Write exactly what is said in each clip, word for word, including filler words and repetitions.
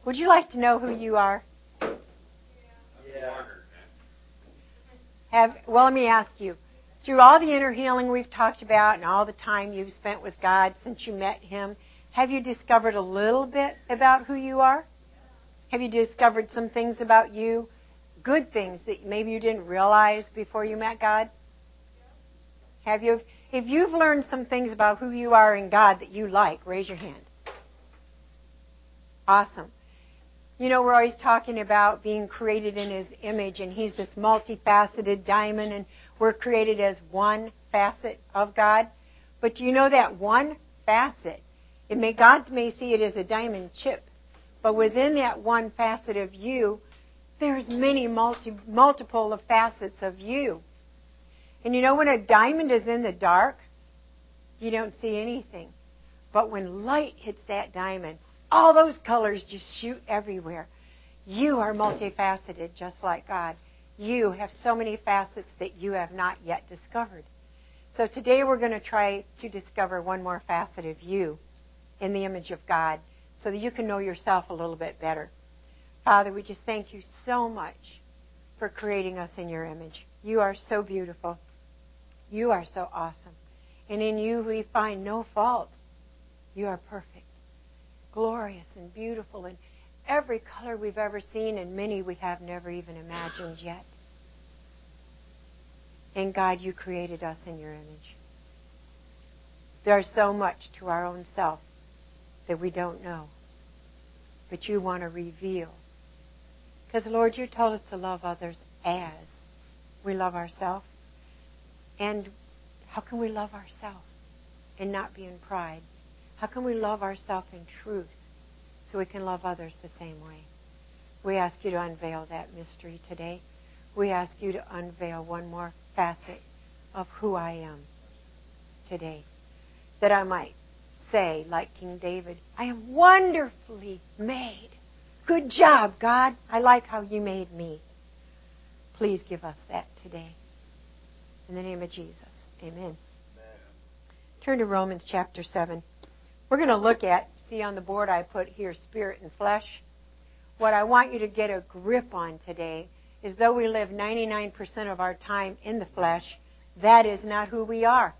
Would you like to know who you are? Yeah. Have, well, let me ask you. Through all the inner healing we've talked about and all the time you've spent with God since you met Him, have you discovered a little bit about who you are? Have you discovered some things about you, good things that maybe you didn't realize before you met God? Have you? If you've learned some things about who you are in God that you like, raise your hand. Awesome. You know, we're always talking about being created in His image, and He's this multifaceted diamond, and we're created as one facet of God. But do you know that one facet, it may, God may see it as a diamond chip, but within that one facet of you, there's many multi, multiple of facets of you. And you know, when a diamond is in the dark, you don't see anything. But when light hits that diamond, all those colors just shoot everywhere. You are multifaceted just like God. You have so many facets that you have not yet discovered. So today we're going to try to discover one more facet of you in the image of God so that you can know yourself a little bit better. Father, we just thank you so much for creating us in your image. You are so beautiful. You are so awesome. And in you we find no fault. You are perfect, glorious and beautiful in every color we've ever seen, and many we have never even imagined yet. And God, you created us in your image. There's so much to our own self that we don't know, but you want to reveal. Because, Lord, you told us to love others as we love ourselves. And how can we love ourselves and not be in pride? How can we love ourselves in truth so we can love others the same way? We ask you to unveil that mystery today. We ask you to unveil one more facet of who I am today, that I might say, like King David, I am wonderfully made. Good job, God. I like how you made me. Please give us that today. In the name of Jesus. Amen. Amen. Turn to Romans chapter seven. We're going to look at, see on the board I put here, spirit and flesh. What I want you to get a grip on today is though we live ninety-nine percent of our time in the flesh, that is not who we are.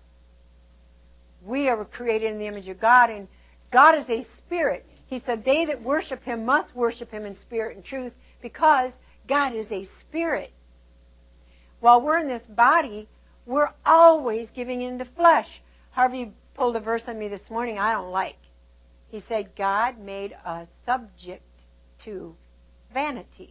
We are created in the image of God, and God is a spirit. He said, they that worship Him must worship Him in spirit and truth, because God is a spirit. While we're in this body, we're always giving into flesh. Harvey pulled a verse on me this morning I don't like. He said, God made us subject to vanity.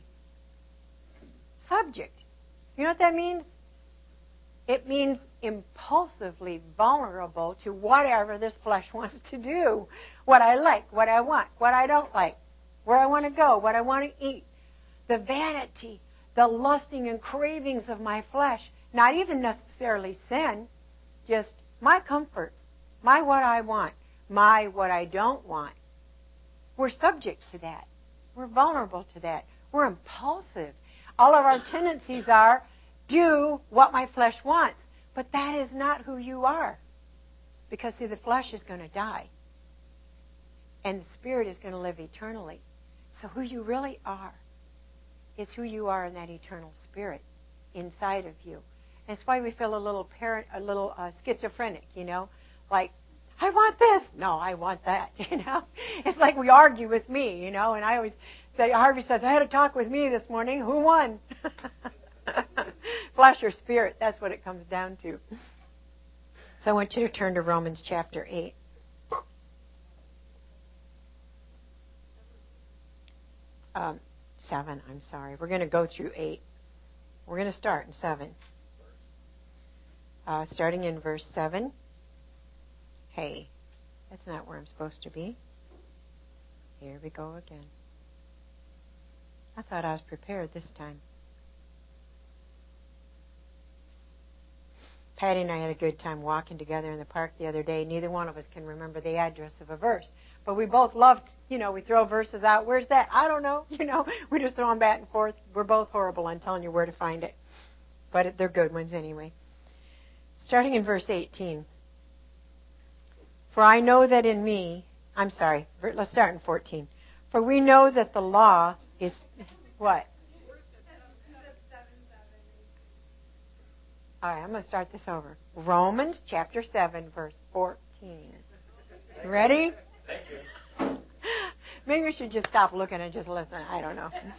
Subject. You know what that means? It means impulsively vulnerable to whatever this flesh wants to do. What I like, what I want, what I don't like, where I want to go, what I want to eat. The vanity, the lusting and cravings of my flesh. Not even necessarily sin, just my comfort, my what I want, my what I don't want. We're subject to that. We're vulnerable to that. We're impulsive. All of our tendencies are, do what my flesh wants. But that is not who you are. Because, see, the flesh is going to die. And the spirit is going to live eternally. So who you really are is who you are in that eternal spirit inside of you. That's why we feel a little parent, a little uh, schizophrenic, you know, like, I want this. No, I want that, you know. It's like we argue with me, you know, and I always say, Harvey says, I had a talk with me this morning. Who won? Flesh or spirit, that's what it comes down to. So I want you to turn to Romans chapter eight. Um, seven, I'm sorry. We're going to go through eight. We're going to start in seven. Uh, starting in verse seven. Hey, that's not where I'm supposed to be. Here we go again. I thought I was prepared this time. Patty and I had a good time walking together in the park the other day. Neither one of us can remember the address of a verse. But we both loved, you know, we throw verses out. Where's that? I don't know. You know, we just throw them back and forth. We're both horrible on telling you where to find it. But they're good ones anyway. Starting in verse eighteen. For I know that in me, I'm sorry, let's start in fourteen. For we know that the law is what? All right, I'm going to start this over. Romans chapter seven, verse fourteen. Ready? Thank you. Maybe we should just stop looking and just listen. I don't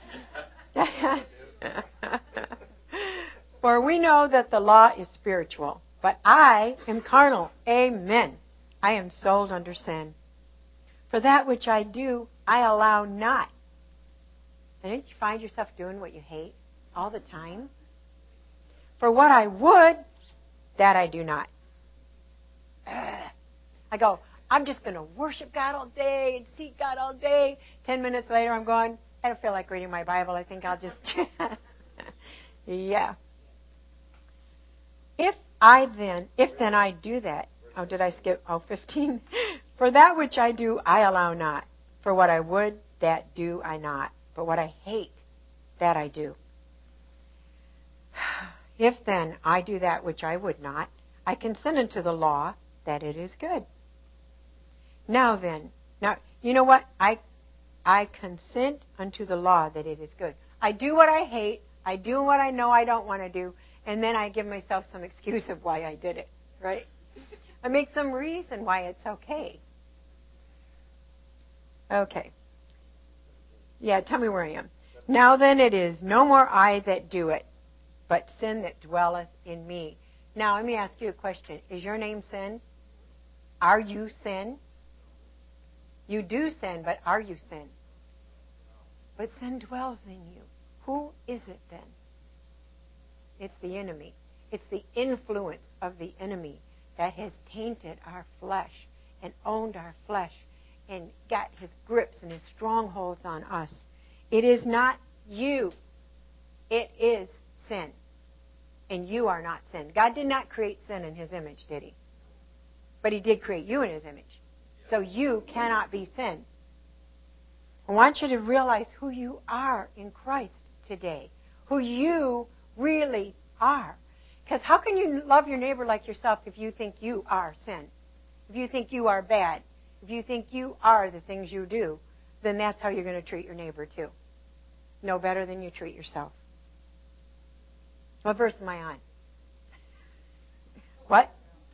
know. For we know that the law is spiritual, but I am carnal. Amen. I am sold under sin. For that which I do, I allow not. And didn't you find yourself doing what you hate all the time? For what I would, that I do not. Ugh. I go, I'm just going to worship God all day and seek God all day. Ten minutes later, I'm going, I don't feel like reading my Bible. I think I'll just... yeah. If I then, if then I do that, oh, did I skip? Oh, fifteen. For that which I do, I allow not. For what I would, that do I not. But what I hate, that I do. If then I do that which I would not, I consent unto the law that it is good. Now then, now, you know what? I, I consent unto the law that it is good. I do what I hate. I do what I know I don't want to do. And then I give myself some excuse of why I did it, right? I make some reason why it's okay. Okay. Yeah, tell me where I am. Now then, it is no more I that do it, but sin that dwelleth in me. Now, let me ask you a question. Is your name sin? Are you sin? You do sin, but are you sin? But sin dwells in you. Who is it then? It's the enemy. It's the influence of the enemy that has tainted our flesh and owned our flesh and got his grips and his strongholds on us. It is not you. It is sin. And you are not sin. God did not create sin in his image, did he? But he did create you in his image. So you cannot be sin. I want you to realize who you are in Christ today. Who you really are. Because how can you love your neighbor like yourself if you think you are sin? If you think you are bad? If you think you are the things you do, then that's how you're going to treat your neighbor too. No better than you treat yourself. What verse am I on? What?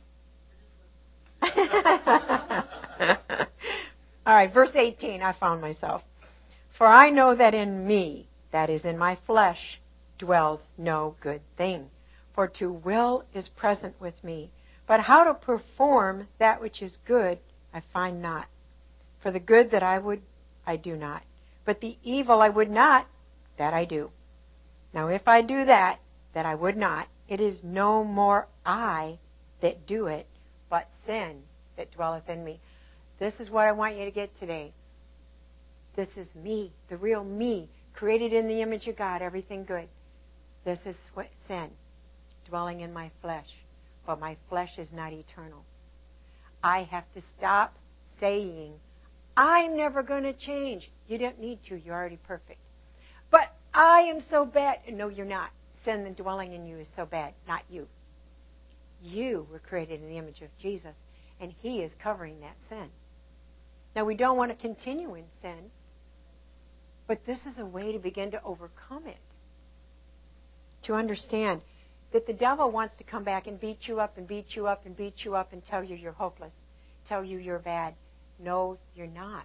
All right, verse eighteen, I found myself. For I know that in me, that is in my flesh, dwells no good thing. For to will is present with me, but how to perform that which is good I find not. For the good that I would, I do not. But the evil I would not, that I do. Now if I do that, that I would not, it is no more I that do it, but sin that dwelleth in me. This is what I want you to get today. This is me, the real me, created in the image of God, everything good. This is what sin, dwelling in my flesh. But my flesh is not eternal. I have to stop saying, I'm never going to change. You don't need to. You're already perfect. But I am so bad. No, you're not. Sin and dwelling in you is so bad. Not you. You were created in the image of Jesus, and he is covering that sin. Now, we don't want to continue in sin, but this is a way to begin to overcome it. To understand that the devil wants to come back and beat you up and beat you up and beat you up and tell you you're hopeless, tell you you're bad. No, you're not.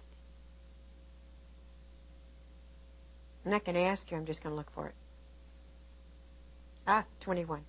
I'm not going to ask you. I'm just going to look for it. Ah, twenty-one.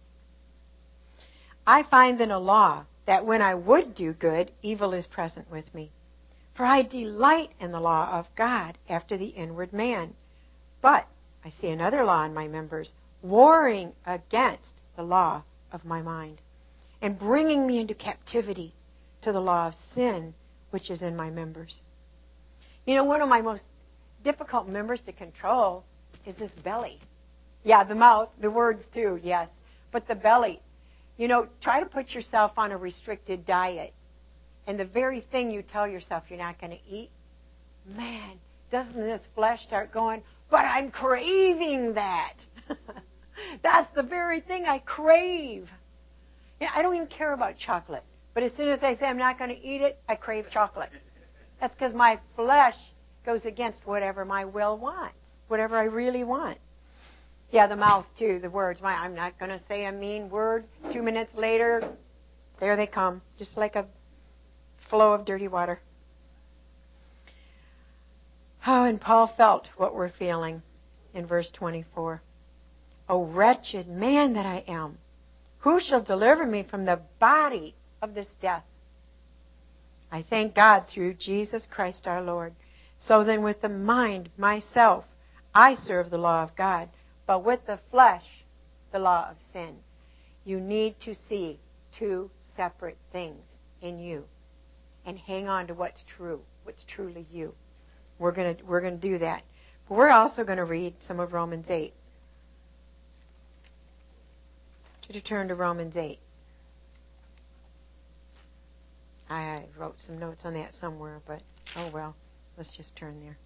I find in a law that when I would do good, evil is present with me. For I delight in the law of God after the inward man. But I see another law in my members, warring against the law of my mind, and bringing me into captivity to the law of sin which is in my members. You know, one of my most difficult members to control is this belly. Yeah, the mouth, the words too, yes. But the belly. You know, try to put yourself on a restricted diet. And the very thing you tell yourself you're not going to eat, man, doesn't this flesh start going, but I'm craving that. That's the very thing I crave. You know, I don't even care about chocolate. But as soon as I say I'm not going to eat it, I crave chocolate. That's because my flesh goes against whatever my will wants, whatever I really want. Yeah, the mouth too, the words. My, I'm not going to say a mean word. Two minutes later, there they come, just like a flow of dirty water. Oh, and Paul felt what we're feeling in verse twenty-four. O wretched man that I am, who shall deliver me from the body of this death? I thank God through Jesus Christ our Lord. So then with the mind, myself, I serve the law of God, but with the flesh, the law of sin. You need to see two separate things in you and hang on to what's true, what's truly you. We're going to we're going to do that. But we're also going to read some of Romans eight. To turn to Romans eight. I wrote some notes on that somewhere, but oh well, let's just turn there.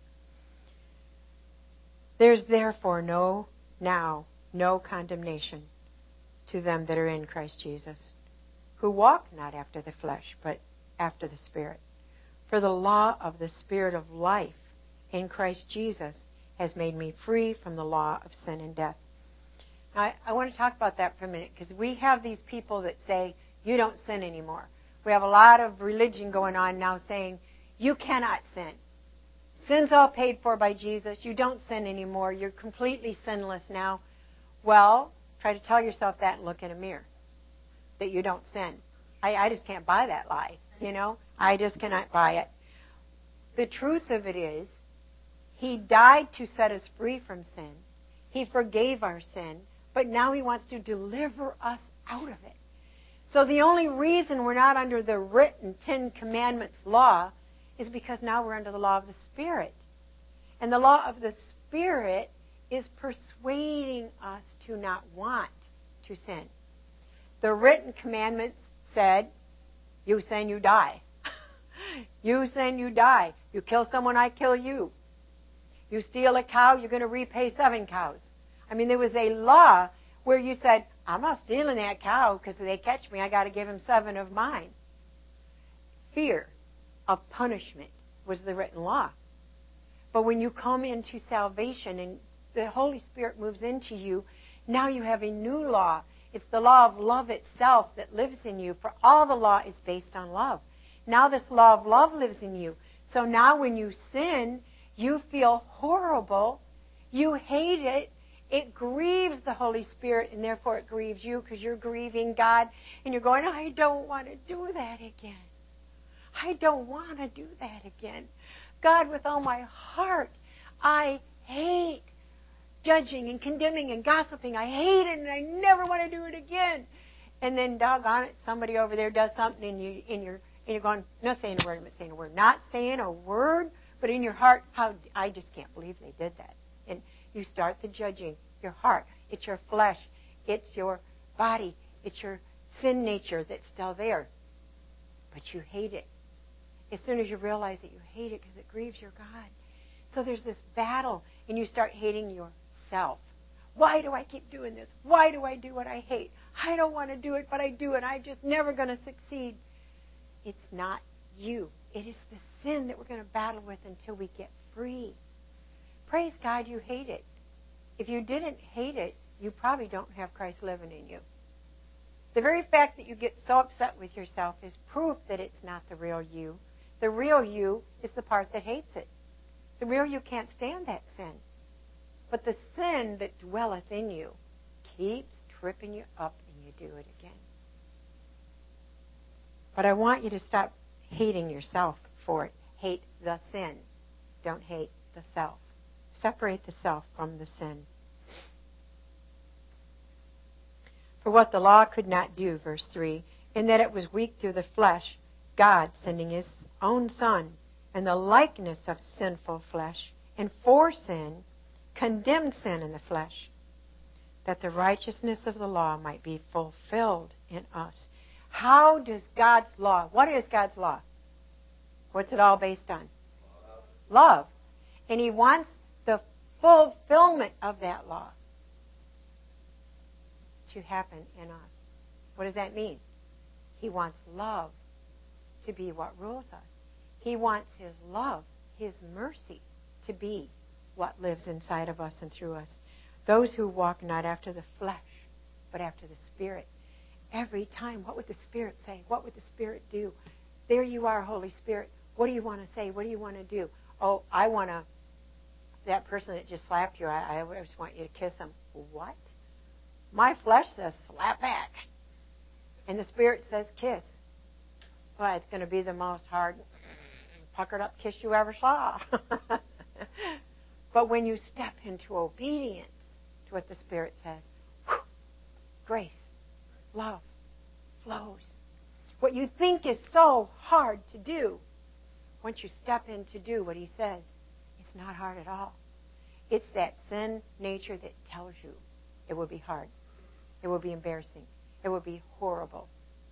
There's therefore no, now, no condemnation to them that are in Christ Jesus, who walk not after the flesh, but after the Spirit. For the law of the Spirit of life in Christ Jesus has made me free from the law of sin and death. I, I want to talk about that for a minute, because we have these people that say, you don't sin anymore. We have a lot of religion going on now saying, you cannot sin. Sin's all paid for by Jesus. You don't sin anymore. You're completely sinless now. Well, try to tell yourself that and look in a mirror, that you don't sin. I, I just can't buy that lie, you know. I just cannot buy it. The truth of it is, He died to set us free from sin. He forgave our sin. But now He wants to deliver us out of it. So the only reason we're not under the written Ten Commandments law is because now we're under the law of the Spirit. And the law of the Spirit is persuading us to not want to sin. The written commandments said, you sin, you die. You sin, you die. You kill someone, I kill you. You steal a cow, you're going to repay seven cows. I mean, there was a law where you said, I'm not stealing that cow because if they catch me, I got to give them seven of mine. Fear of punishment was the written law. But when you come into salvation and the Holy Spirit moves into you, now you have a new law. It's the law of love itself that lives in you, for all the law is based on love. Now this law of love lives in you. So now when you sin, you feel horrible. You hate it. It grieves the Holy Spirit, and therefore it grieves you because you're grieving God. And you're going, I don't want to do that again. I don't want to do that again. God, with all my heart, I hate judging and condemning and gossiping. I hate it, and I never want to do it again. And then, doggone it, somebody over there does something, and, you, and, you're, and you're going, not saying a word, I'm not saying a word. Not saying a word, but in your heart, how I just can't believe they did that. And you start the judging. Your heart. It's your flesh. It's your body. It's your sin nature that's still there. But you hate it. As soon as you realize that you hate it because it grieves your God. So there's this battle, and you start hating yourself. Why do I keep doing this? Why do I do what I hate? I don't want to do it, but I do it. I'm just never going to succeed. It's not you. It is the sin that we're going to battle with until we get free. Praise God you hate it. If you didn't hate it, you probably don't have Christ living in you. The very fact that you get so upset with yourself is proof that it's not the real you. The real you is the part that hates it. The real you can't stand that sin. But the sin that dwelleth in you keeps tripping you up, and you do it again. But I want you to stop hating yourself for it. Hate the sin. Don't hate the self. Separate the self from the sin. For what the law could not do, verse three, in that it was weak through the flesh, God, sending His own Son in the likeness of sinful flesh, and for sin, condemned sin in the flesh, that the righteousness of the law might be fulfilled in us. How does God's law, what is God's law? What's it all based on? Love. Love. And He wants the fulfillment of that law to happen in us. What does that mean? He wants love to be what rules us. He wants His love, His mercy to be what lives inside of us and through us. Those who walk not after the flesh, but after the Spirit. Every time, what would the Spirit say? What would the Spirit do? There you are, Holy Spirit. What do you want to say? What do you want to do? Oh, I want to, that person that just slapped you, I, I just want you to kiss him. What? My flesh says slap back. And the Spirit says kiss. Well, it's going to be the most hard, puckered up kiss you ever saw. But when you step into obedience to what the Spirit says, whew, grace, love flows. What you think is so hard to do, once you step in to do what He says, it's not hard at all. It's that sin nature that tells you it will be hard. It will be embarrassing. It will be horrible.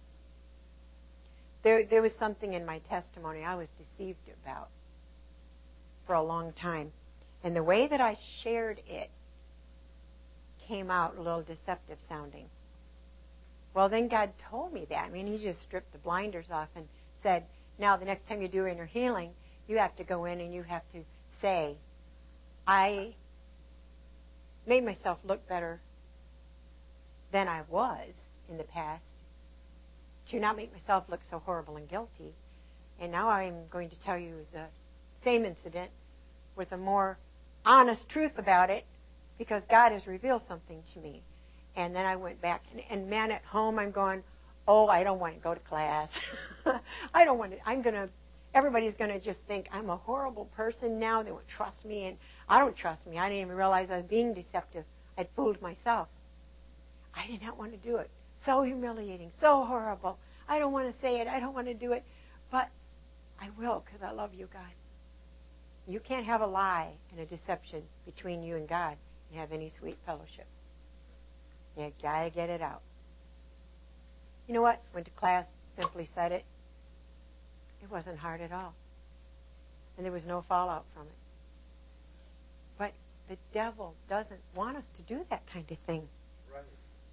There, there was something in my testimony I was deceived about for a long time. And the way that I shared it came out a little deceptive sounding. Well, then God told me that. I mean, He just stripped the blinders off and said, now the next time you do inner healing, you have to go in and you have to say, I made myself look better than I was in the past, to not make myself look so horrible and guilty. And now I'm going to tell you the same incident with a more honest truth about it, because God has revealed something to me. And then I went back, and, and man, at home I'm going, oh, I don't want to go to class. I don't want to, I'm going to, everybody's going to just think I'm a horrible person now. They won't trust me, and I don't trust me. I didn't even realize I was being deceptive. I'd fooled myself. I did not want to do it. So humiliating, so horrible. I don't want to say it. I don't want to do it. But I will, because I love you, God. You can't have a lie and a deception between you and God and have any sweet fellowship. You got to get it out. You know what? Went to class, simply said it. It wasn't hard at all. And there was no fallout from it. But the devil doesn't want us to do that kind of thing. Right.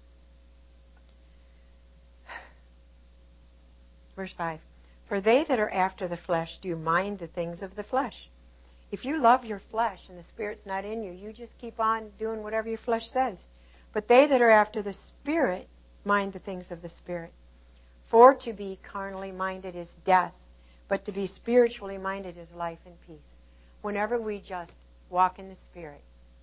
Verse five. For they that are after the flesh do mind the things of the flesh. If you love your flesh and the Spirit's not in you, you just keep on doing whatever your flesh says. But they that are after the Spirit mind the things of the Spirit. For to be carnally minded is death, but to be spiritually minded is life and peace. Whenever we just walk in the Spirit,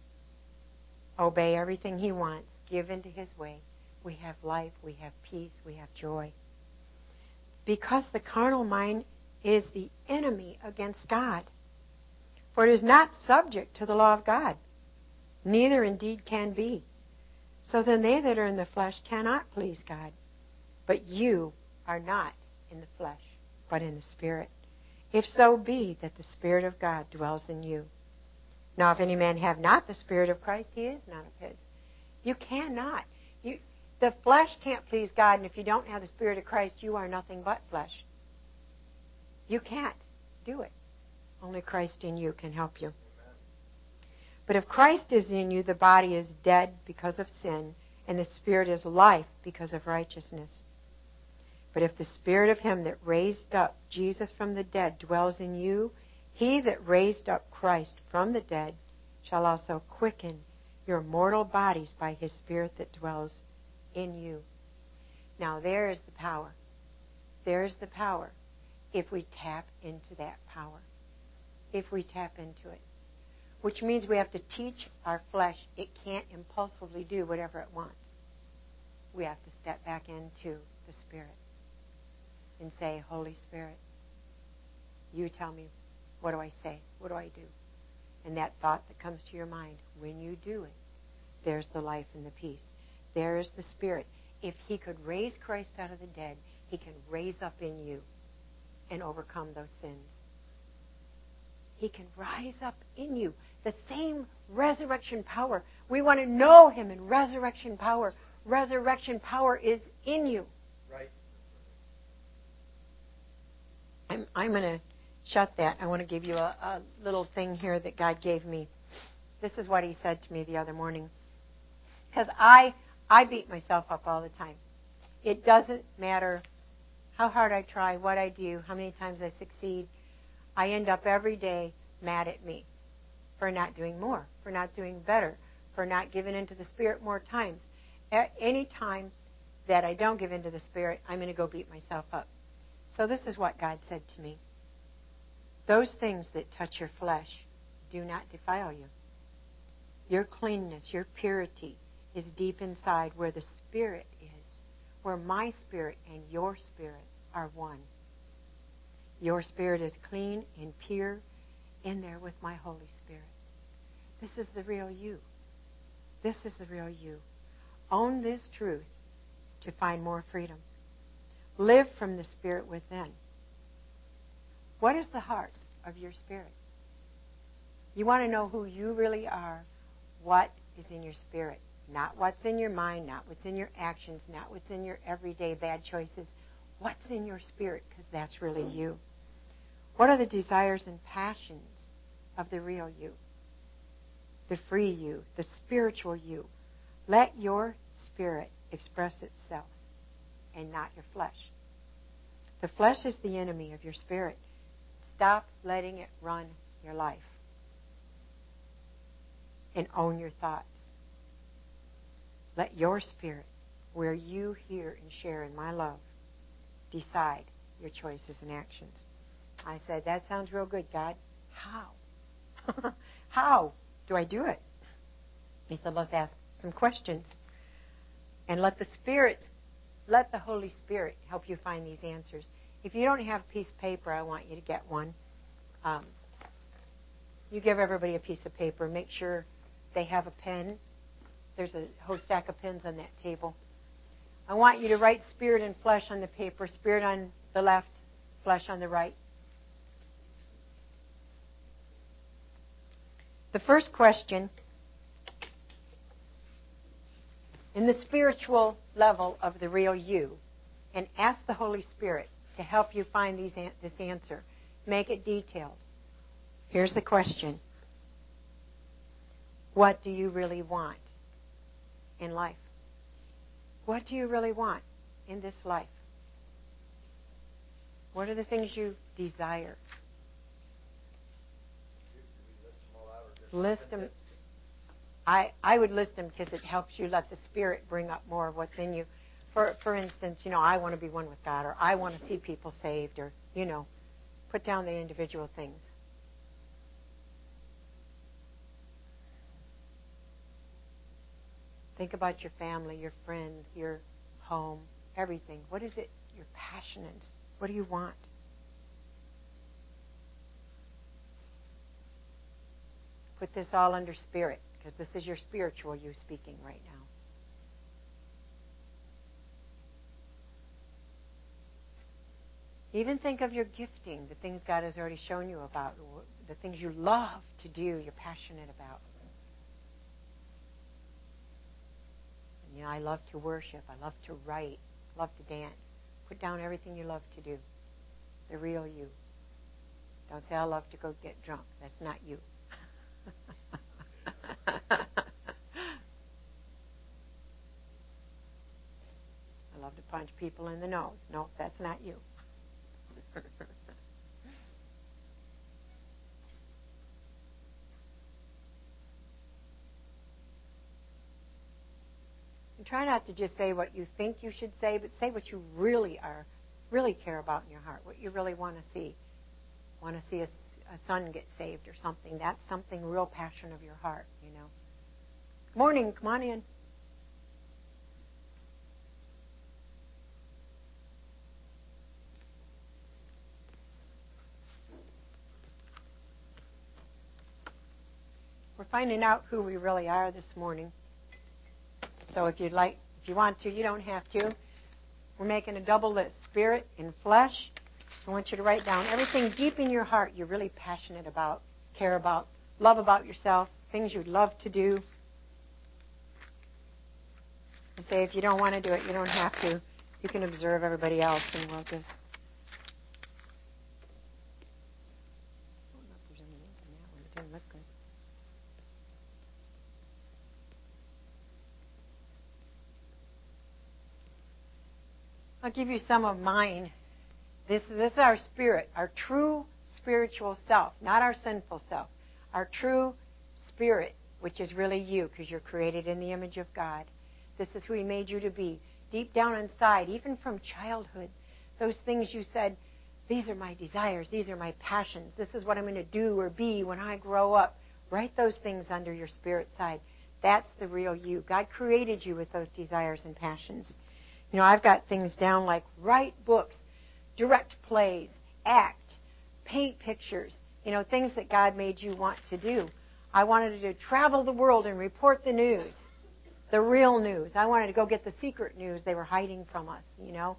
obey everything He wants, give into His way, we have life, we have peace, we have joy. Because the carnal mind is the enemy against God. For it is not subject to the law of God, neither indeed can be. So then they that are in the flesh cannot please God. But you are not in the flesh, but in the Spirit. If so be that the Spirit of God dwells in you. Now if any man have not the Spirit of Christ, he is none of His. You cannot. You, the flesh can't please God, and if you don't have the Spirit of Christ, you are nothing but flesh. You can't do it. Only Christ in you can help you. But if Christ is in you, the body is dead because of sin, and the Spirit is life because of righteousness. But if the Spirit of Him that raised up Jesus from the dead dwells in you, He that raised up Christ from the dead shall also quicken your mortal bodies by His Spirit that dwells in you. Now there is the power. There's the power if we tap into that power. If we tap into it. Which means we have to teach our flesh it can't impulsively do whatever it wants. We have to step back into the Spirit and say, Holy Spirit, you tell me, what do I say? What do I do? And that thought that comes to your mind, when you do it, there's the life and the peace. There's the Spirit. If He could raise Christ out of the dead, He can raise up in you and overcome those sins. He can rise up in you. The same resurrection power. We want to know Him in resurrection power. Resurrection power is in you. Right. I'm, I'm going to shut that. I want to give you a, a little thing here that God gave me. This is what He said to me the other morning. Because I, I beat myself up all the time. It doesn't matter how hard I try, what I do, how many times I succeed. I end up every day mad at me. for not doing more, for not doing better, for not giving into the Spirit more times. At any time that I don't give into the Spirit, I'm going to go beat myself up. So this is what God said to me. Those things that touch your flesh do not defile you. Your cleanness, your purity is deep inside where the Spirit is, where my spirit and your spirit are one. Your spirit is clean and pure in there with my Holy Spirit. This is the real you. This is the real you. Own this truth to find more freedom. Live from the Spirit within. What is the heart of your spirit? You want to know who you really are, what is in your spirit. Not what's in your mind, not what's in your actions, not what's in your everyday bad choices. What's in your spirit, because that's really you. What are the desires and passions of the real you? The free you, the spiritual you. Let your spirit express itself and not your flesh. The flesh is the enemy of your spirit. Stop letting it run your life. And own your thoughts. Let your spirit, where you hear and share in my love, decide your choices and actions. I said, that sounds real good, God. How? How do I do it? He said, let's ask some questions. And let the Spirit, let the Holy Spirit help you find these answers. If you don't have a piece of paper, I want you to get one. Um, you give everybody a piece of paper. Make sure they have a pen. There's a whole stack of pens on that table. I want you to write spirit and flesh on the paper. Spirit on the left, flesh on the right. The first question, in the spiritual level of the real you, and ask the Holy Spirit to help you find these, this answer. Make it detailed. Here's the question. What do you really want in life? What do you really want in this life? What are the things you desire? List them. I, I would list them because it helps you let the Spirit bring up more of what's in you. For for instance, you know, I want to be one with God, or I want to see people saved, or, you know, put down the individual things. Think about your family, your friends, your home, everything. What is it you're passionate? What do you want? Put this all under spirit, because this is your spiritual you speaking right now. Even think of your gifting, the things God has already shown you about, the things you love to do, you're passionate about. You know, I love to worship. I love to write. I love to dance. Put down everything you love to do. The real you. Don't say, I love to go get drunk. That's not you. I love to punch people in the nose. No, that's not you. And try not to just say what you think you should say, but say what you really are, really care about in your heart, what you really want to see. Want to see a, a son get saved or something. That's something real passion of your heart, you know. Morning, come on in. We're finding out who we really are this morning. So if you'd like, if you want to, you don't have to. We're making a double list, spirit and flesh. I want you to write down everything deep in your heart you're really passionate about, care about, love about yourself, things you'd love to do. And say if you don't want to do it, you don't have to. You can observe everybody else, and we'll just... I don't know if there's any ink in that one. It didn't look good. I'll give you some of mine. This, this is our spirit, our true spiritual self, not our sinful self. Our true spirit, which is really you because you're created in the image of God. This is who He made you to be. Deep down inside, even from childhood, those things you said, these are my desires, these are my passions, this is what I'm going to do or be when I grow up. Write those things under your spirit side. That's the real you. God created you with those desires and passions. You know, I've got things down like write books, direct plays, act, paint pictures, you know, things that God made you want to do. I wanted to travel the world and report the news, the real news. I wanted to go get the secret news they were hiding from us, you know.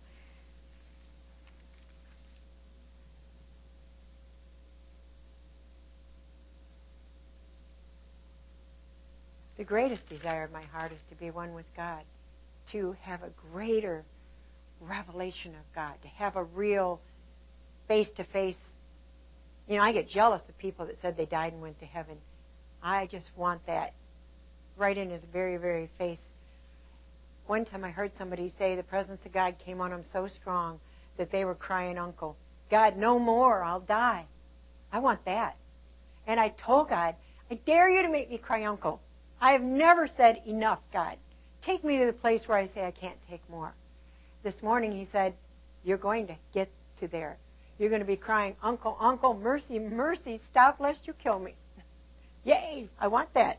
The greatest desire of my heart is to be one with God, to have a greater revelation of God, to have a real face-to-face. You know, I get jealous of people that said they died and went to heaven. I just want that right in His very, very face. One time I heard somebody say the presence of God came on them so strong that they were crying, "Uncle, God, no more, I'll die." I want that. And I told God, I dare you to make me cry, "Uncle." I have never said, "Enough, God. Take me to the place where I say I can't take more." This morning He said, "You're going to get to there. You're going to be crying, 'Uncle, Uncle, mercy, mercy, stop lest you kill me.'" Yay! I want that.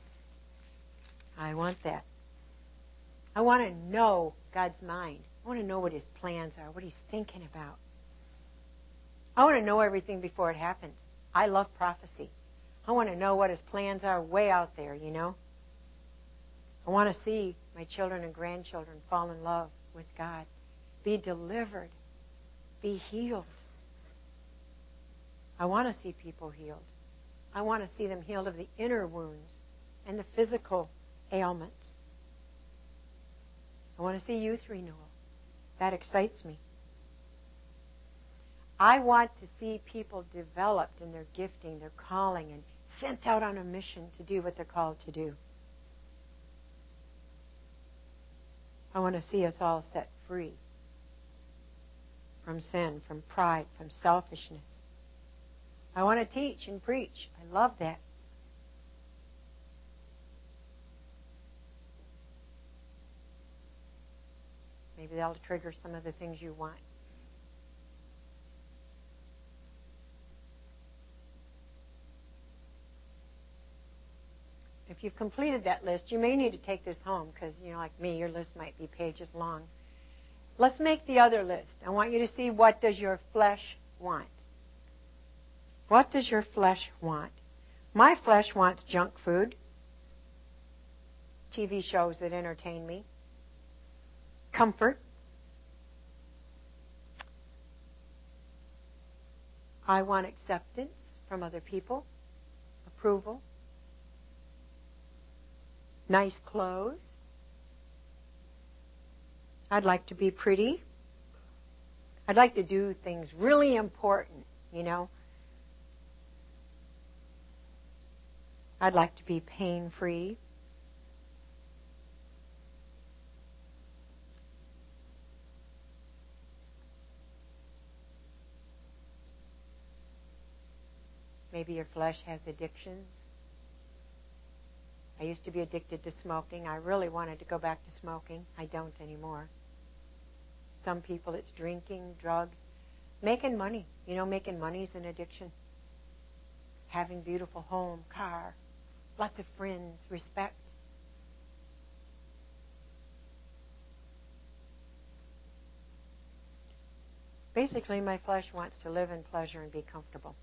I want that. I want to know God's mind. I want to know what His plans are, what He's thinking about. I want to know everything before it happens. I love prophecy. I want to know what His plans are way out there, you know. I want to see my children and grandchildren fall in love with God, be delivered, be healed. I want to see people healed. I want to see them healed of the inner wounds and the physical ailments. I want to see youth renewal. That excites me. I want to see people developed in their gifting, their calling, and sent out on a mission to do what they're called to do. I want to see us all set free from sin, from pride, from selfishness. I want to teach and preach. I love that. Maybe that'll trigger some of the things you want. If you've completed that list, you may need to take this home because, you know, like me, your list might be pages long. Let's make the other list. I want you to see, what does your flesh want? What does your flesh want? My flesh wants junk food, T V shows that entertain me, comfort. I want acceptance from other people, approval, nice clothes. I'd like to be pretty. I'd like to do things really important, you know. I'd like to be pain-free. Maybe your flesh has addictions. I used to be addicted to smoking. I really wanted to go back to smoking. I don't anymore. Some people, it's drinking, drugs, making money. You know, making money is an addiction. Having beautiful home, car, lots of friends, respect. Basically, my flesh wants to live in pleasure and be comfortable.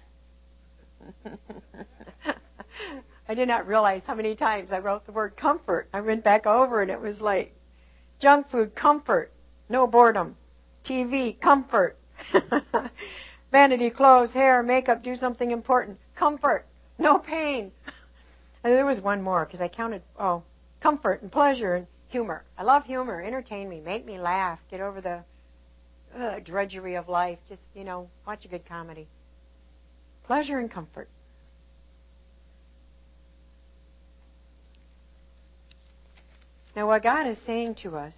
I did not realize how many times I wrote the word comfort. I went back over and it was like junk food, comfort, no boredom, T V, comfort, vanity, clothes, hair, makeup, do something important, comfort, no pain. And there was one more because I counted, oh, comfort and pleasure and humor. I love humor. Entertain me, make me laugh, get over the uh, drudgery of life. Just, you know, watch a good comedy. Pleasure and comfort. Now, what God is saying to us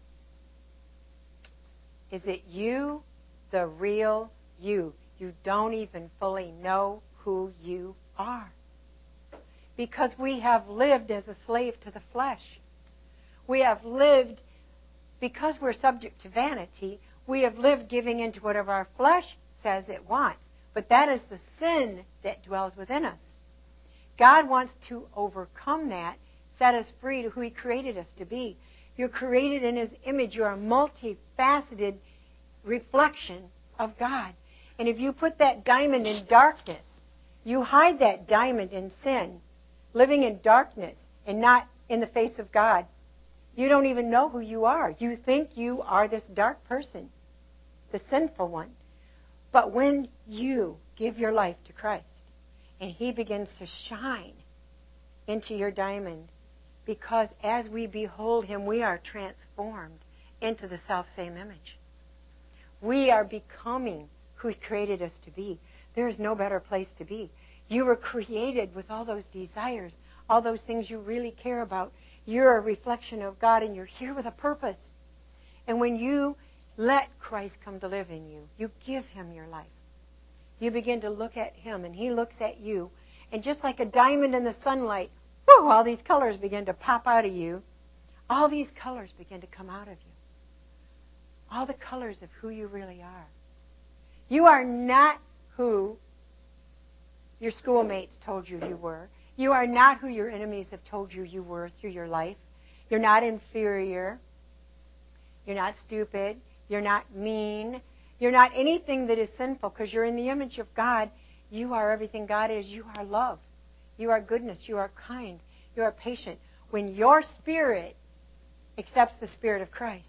is that you, the real you, you don't even fully know who you are. because we have lived as a slave to the flesh. We have lived, because we're subject to vanity, we have lived giving into whatever our flesh says it wants. But that is the sin that dwells within us. God wants to overcome that, set us free to who He created us to be. You're created in His image. You're a multifaceted reflection of God. And if you put that diamond in darkness, you hide that diamond in sin, living in darkness and not in the face of God. You don't even know who you are. You think you are this dark person, the sinful one. But when you give your life to Christ and He begins to shine into your diamond, because as we behold Him, we are transformed into the self-same image. We are becoming who He created us to be. There is no better place to be. You were created with all those desires, all those things you really care about. You're a reflection of God, and you're here with a purpose. And when you let Christ come to live in you, you give Him your life. You begin to look at Him, and He looks at you. And just like a diamond in the sunlight, whoo, all these colors begin to pop out of you. All these colors begin to come out of you. All the colors of who you really are. You are not who your schoolmates told you you were. You are not who your enemies have told you you were through your life. You're not inferior. You're not stupid. You're not mean. You're not anything that is sinful, because you're in the image of God. You are everything God is. You are love. You are goodness. You are kind. You are patient. When your spirit accepts the Spirit of Christ,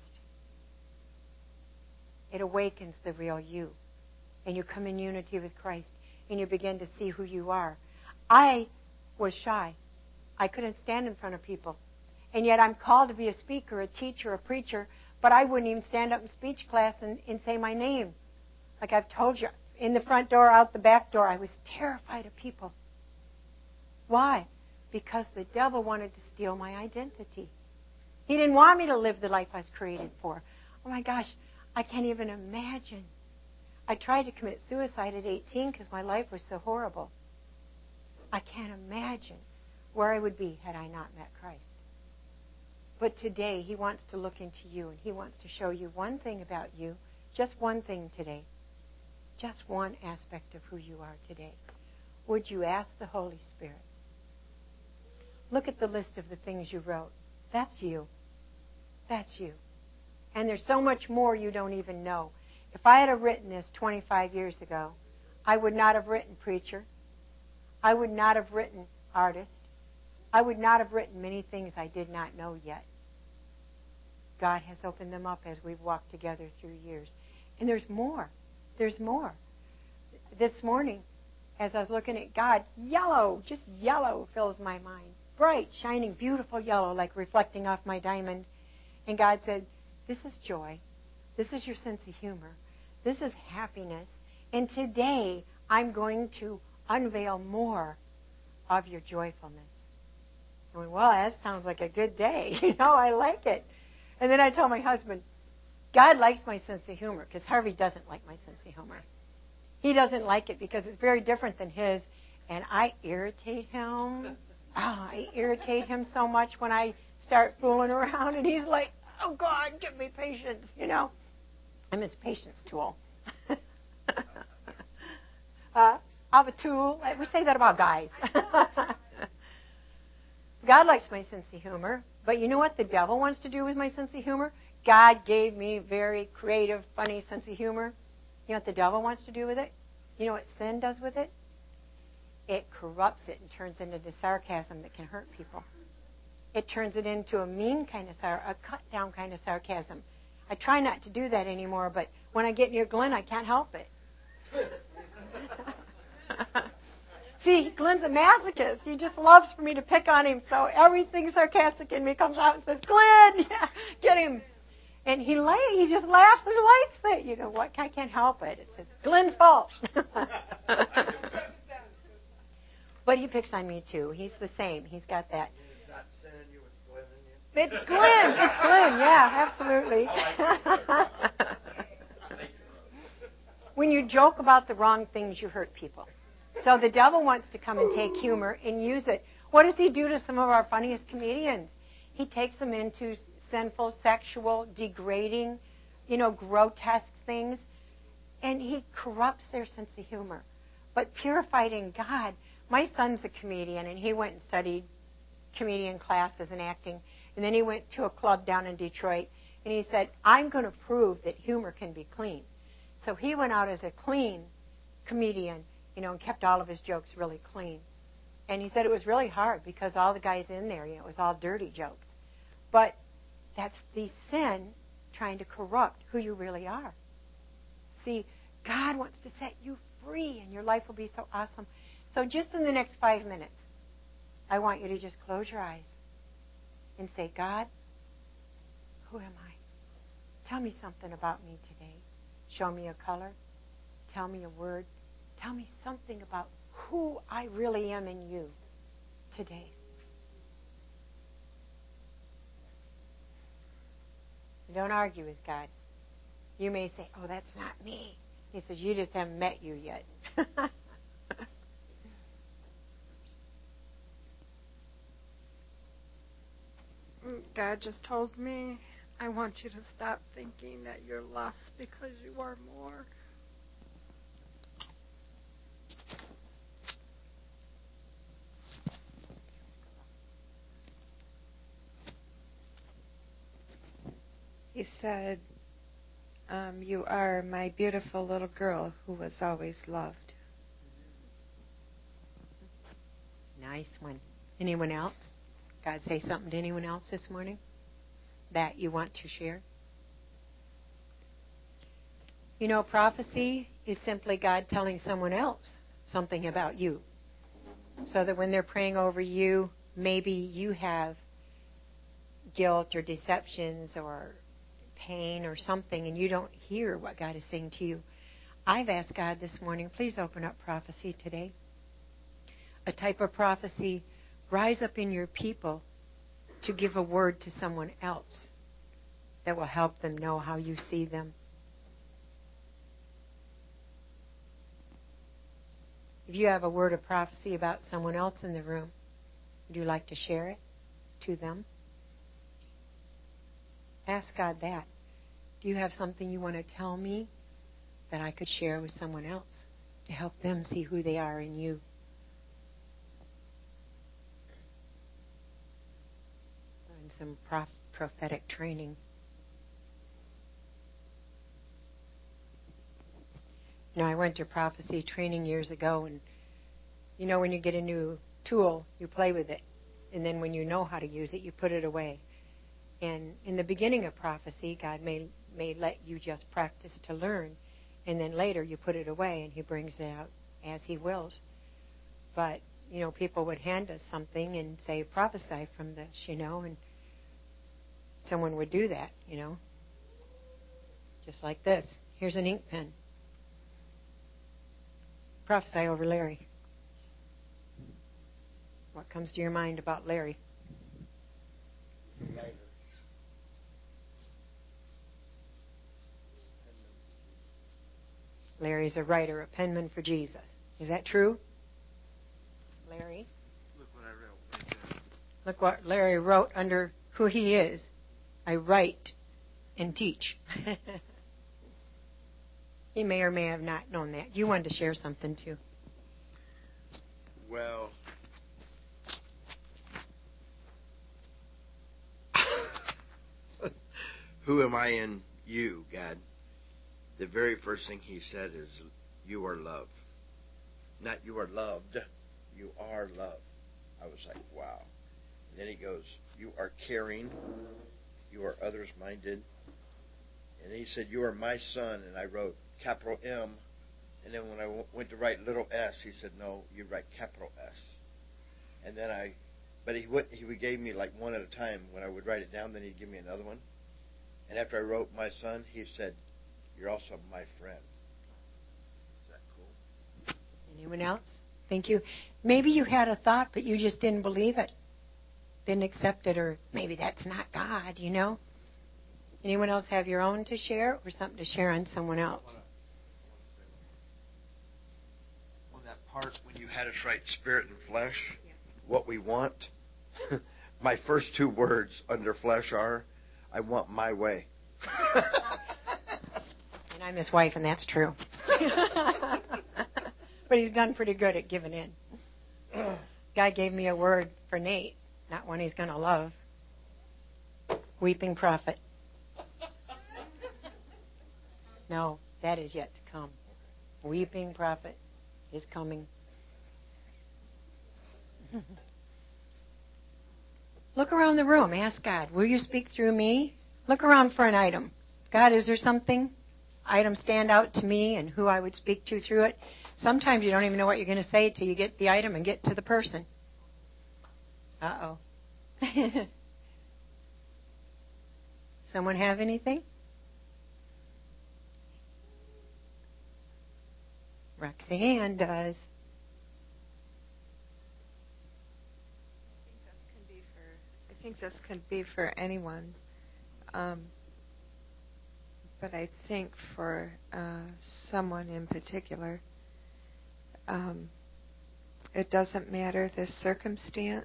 it awakens the real you. And you come in unity with Christ, and you begin to see who you are. I was shy. I couldn't stand in front of people. And yet I'm called to be a speaker, a teacher, a preacher, but I wouldn't even stand up in speech class and, and say my name. Like I've told you, in the front door, out the back door, I was terrified of people. Why? Because the devil wanted to steal my identity. He didn't want me to live the life I was created for. Oh my gosh, I can't even imagine. I tried to commit suicide at eighteen because my life was so horrible. I can't imagine where I would be had I not met Christ. But today, He wants to look into you, and He wants to show you one thing about you, just one thing today, just one aspect of who you are today. Would you ask the Holy Spirit? Look at the list of the things you wrote. That's you. That's you. And there's so much more you don't even know. If I had written this twenty-five years ago, I would not have written preacher. I would not have written artist. I would not have written many things I did not know yet. God has opened them up as we've walked together through years. And there's more. There's more. This morning, as I was looking at God, yellow, just yellow fills my mind. Bright, shining, beautiful yellow, like reflecting off my diamond. And God said, this is joy. This is your sense of humor. This is happiness. And today, I'm going to unveil more of your joyfulness. I went, well, that sounds like a good day. You know, I like it. And then I told my husband, God likes my sense of humor, because Harvey doesn't like my sense of humor. He doesn't like it because it's very different than his, and I irritate him. Oh, I irritate him so much when I start fooling around, and he's like, oh, God, give me patience, you know. I'm his patience tool. uh, I'm a tool. We say that about guys. God likes my sense of humor, but you know what the devil wants to do with my sense of humor? God gave me very creative, funny sense of humor. You know what the devil wants to do with it? You know what sin does with it? It corrupts it and turns it into sarcasm that can hurt people. It turns it into a mean kind of, sar- a cut-down kind of sarcasm. I try not to do that anymore, but when I get near Glenn, I can't help it. See, Glenn's a masochist. He just loves for me to pick on him, so everything sarcastic in me comes out and says, Glenn, yeah, get him. And he lay, he just laughs and likes it. You know what? I can't help it. It's, it's Glenn's fault. But he picks on me, too. He's the same. He's got that. He's not sending you with Glenn in you? It's Glenn. It's Glenn. Yeah, absolutely. When you joke about the wrong things, you hurt people. So the devil wants to come and take humor and use it. What does he do to some of our funniest comedians? He takes them into sinful, sexual, degrading, you know, grotesque things, and he corrupts their sense of humor. But purified in God, my son's a comedian, and he went and studied comedian classes and acting, and then he went to a club down in Detroit, and he said, I'm going to prove that humor can be clean. So he went out as a clean comedian, you know, and kept all of his jokes really clean. And he said it was really hard because all the guys in there, you know, it was all dirty jokes. But that's the sin trying to corrupt who you really are. See, God wants to set you free, and your life will be so awesome. So just in the next five minutes, I want you to just close your eyes and say, God, who am I? Tell me something about me today. Show me a color. Tell me a word. Tell me something about who I really am in you today. Don't argue with God. You may say, oh, that's not me. He says, you just haven't met you yet. God just told me, I want you to stop thinking that you're less because you are more. He said, um, you are my beautiful little girl who was always loved. Nice one. Anyone else? God say something to anyone else this morning that you want to share? You know, prophecy is simply God telling someone else something about you. So that when they're praying over you, maybe you have guilt or deceptions or pain or something, and you don't hear what God is saying to you. I've asked God this morning, please open up prophecy today. A type of prophecy, rise up in your people to give a word to someone else that will help them know how you see them. If you have a word of prophecy about someone else in the room, would you like to share it to them? Ask God that. Do you have something you want to tell me that I could share with someone else to help them see who they are in you? Learn some prof- prophetic training. You know, I went to prophecy training years ago, and you know, when you get a new tool, you play with it. And then when you know how to use it, you put it away. And in the beginning of prophecy, God may, may let you just practice to learn. And then later you put it away and He brings it out as He wills. But, you know, people would hand us something and say, prophesy from this, you know. And someone would do that, you know. Just like this. Here's an ink pen. Prophesy over Larry. What comes to your mind about Larry? Larry's a writer, a penman for Jesus. Is that true? Larry? Look what I wrote right there. Look what Larry wrote under who he is. I write and teach. He may or may have not known that. You wanted to share something too. Well, who am I in you, God? The very first thing He said is, you are love. Not you are loved, you are love. I was like, wow. And then He goes, you are caring, you are others-minded. And then He said, you are my son, and I wrote capital M. And then when I w- went to write little s, He said, no, you write capital S. And then I, but he would, he would gave me like one at a time. When I would write it down, then He'd give me another one. And after I wrote my son, He said, you're also my friend. Is that cool? Anyone else? Thank you. Maybe you had a thought, but you just didn't believe it. Didn't accept it, or maybe that's not God, you know? Anyone else have your own to share or something to share on someone else? On that part when you had us write spirit and flesh, what we want, my first two words under flesh are, I want my way. And I'm his wife, and that's true. But he's done pretty good at giving in. God gave me a word for Nate, not one he's going to love. Weeping prophet. No, that is yet to come. Weeping prophet is coming. Look around the room. Ask God, will you speak through me? Look around for an item. God, is there something? Item stand out to me and who I would speak to through it. Sometimes you don't even know what you're going to say till you get the item and get to the person. Uh-oh. Someone have anything? Roxanne does. I think this can be for anyone. Um, but I think for uh, someone in particular, um, it doesn't matter the circumstance.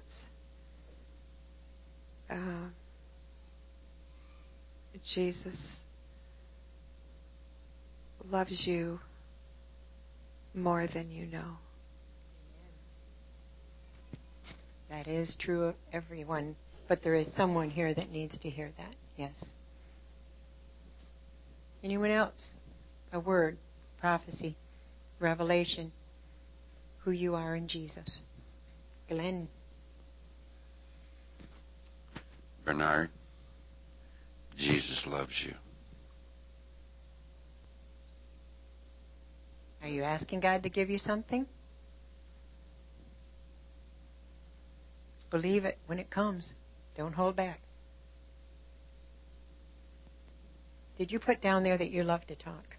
Uh, Jesus loves you more than you know. That is true of everyone, but there is someone here that needs to hear that. Yes. Anyone else? A word, prophecy, revelation, who you are in Jesus. Glenn. Bernard, Jesus loves you. Are you asking God to give you something? Believe it when it comes. Don't hold back. Did you put down there that you love to talk?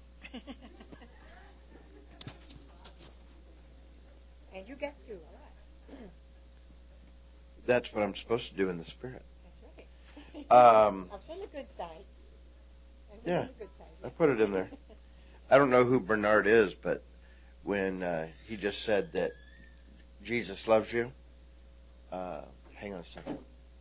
And you get through a lot. That's what I'm supposed to do in the Spirit. That's right. Um, I've done the good side. I've yeah, done the good side. I put it in there. I don't know who Bernard is, but when uh, he just said that Jesus loves you, uh, hang on a second.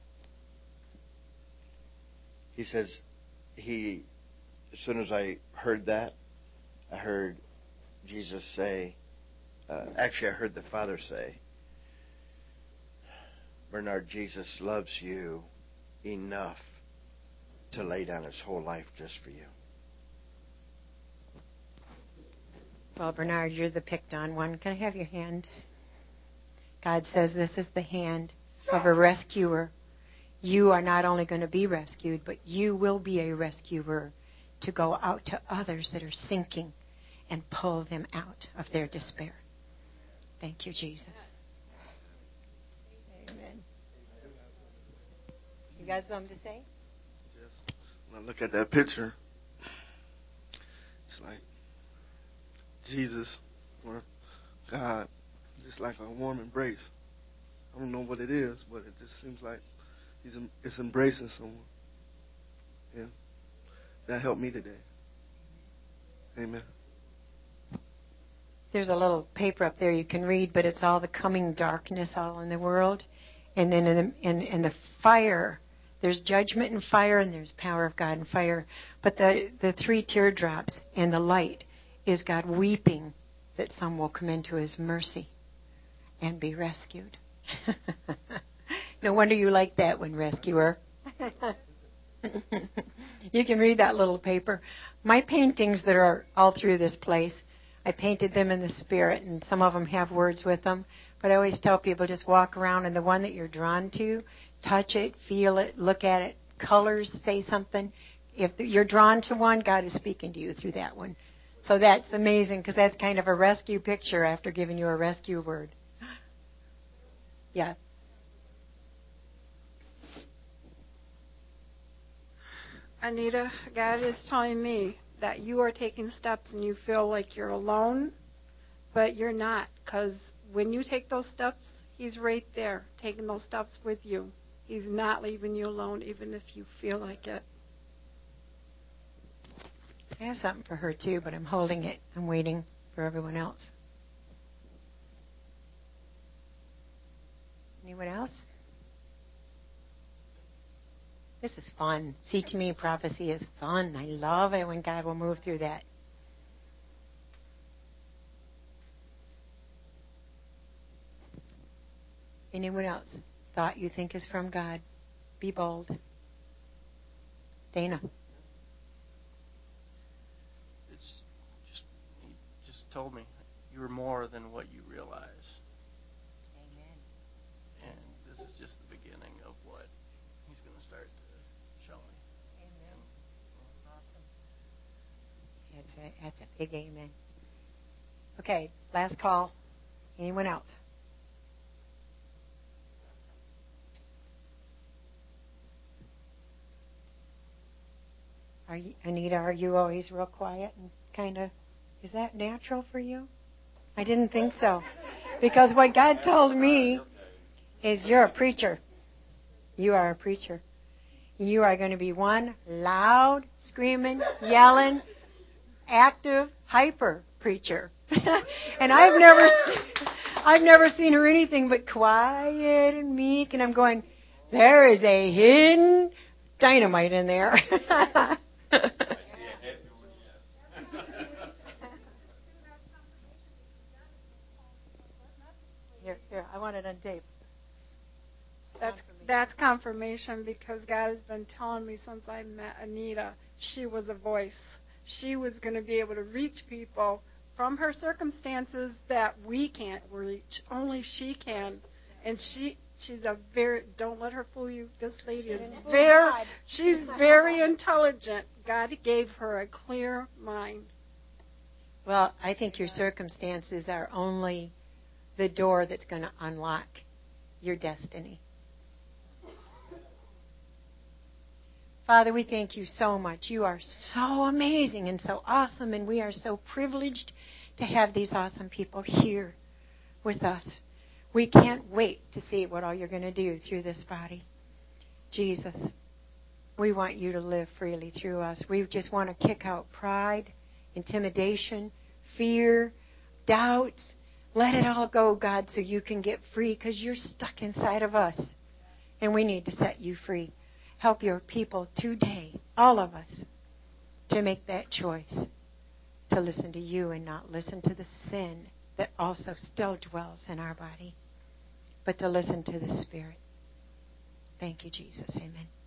He says he, as soon as I heard that, I heard Jesus say, uh, actually I heard the Father say, Bernard, Jesus loves you enough to lay down his whole life just for you. Well, Bernard, you're the picked on one. Can I have your hand? God says this is the hand of a rescuer. You are not only going to be rescued, but you will be a rescuer to go out to others that are sinking and pull them out of their despair. Thank you, Jesus. Amen. You got something to say? Just when I look at that picture, it's like Jesus or God, just like a warm embrace. I don't know what it is, but it just seems like he's it's embracing someone. Yeah, that helped me today. Amen. There's a little paper up there you can read, but it's all the coming darkness all in the world. And then in the, in, in the fire, there's judgment and fire, and there's power of God and fire. But the, the three teardrops and the light is God weeping that some will come into his mercy and be rescued. No wonder you like that one, rescuer. You can read that little paper. My paintings that are all through this place, I painted them in the spirit, and some of them have words with them. But I always tell people just walk around, and the one that you're drawn to, touch it, feel it, look at it. Colors say something. If you're drawn to one, God is speaking to you through that one. So that's amazing, because that's kind of a rescue picture after giving you a rescue word. Yeah. Anita, God is telling me that you are taking steps and you feel like you're alone, but you're not, because when you take those steps, he's right there taking those steps with you. He's not leaving you alone, even if you feel like it. I have something for her, too, but I'm holding it. I'm waiting for everyone else. Anyone else? This is fun. See, to me, prophecy is fun. I love it when God will move through that. Anyone else? Thought you think is from God? Be bold. Dana. It's just, he just told me you're more than what you realize. Amen. And this is just the beginning of what he's going to start to show me. Amen. Awesome. That's a, that's a big amen. Okay, last call. Anyone else? Are you, Anita, are you always real quiet and kind of, is that natural for you? I didn't think so. Because what God told me is you're a preacher. You are a preacher. You are going to be one loud, screaming, yelling, active, hyper preacher. And I've never, I've never seen her anything but quiet and meek. And I'm going, there is a hidden dynamite in there. Here, here, I want it on tape. That's that's confirmation because God has been telling me since I met Anita, she was a voice. She was going to be able to reach people from her circumstances that we can't reach. Only she can. And she she's a very, don't let her fool you. This lady is very, she's very intelligent. God gave her a clear mind. Well, I think your circumstances are only the door that's going to unlock your destiny. Father, we thank you so much. You are so amazing and so awesome, and we are so privileged to have these awesome people here with us. We can't wait to see what all you're going to do through this body. Jesus, we want you to live freely through us. We just want to kick out pride, intimidation, fear, doubts. Let it all go, God, so you can get free because you're stuck inside of us. And we need to set you free. Help your people today, all of us, to make that choice to listen to you and not listen to the sin that also still dwells in our body, but to listen to the Spirit. Thank you, Jesus. Amen.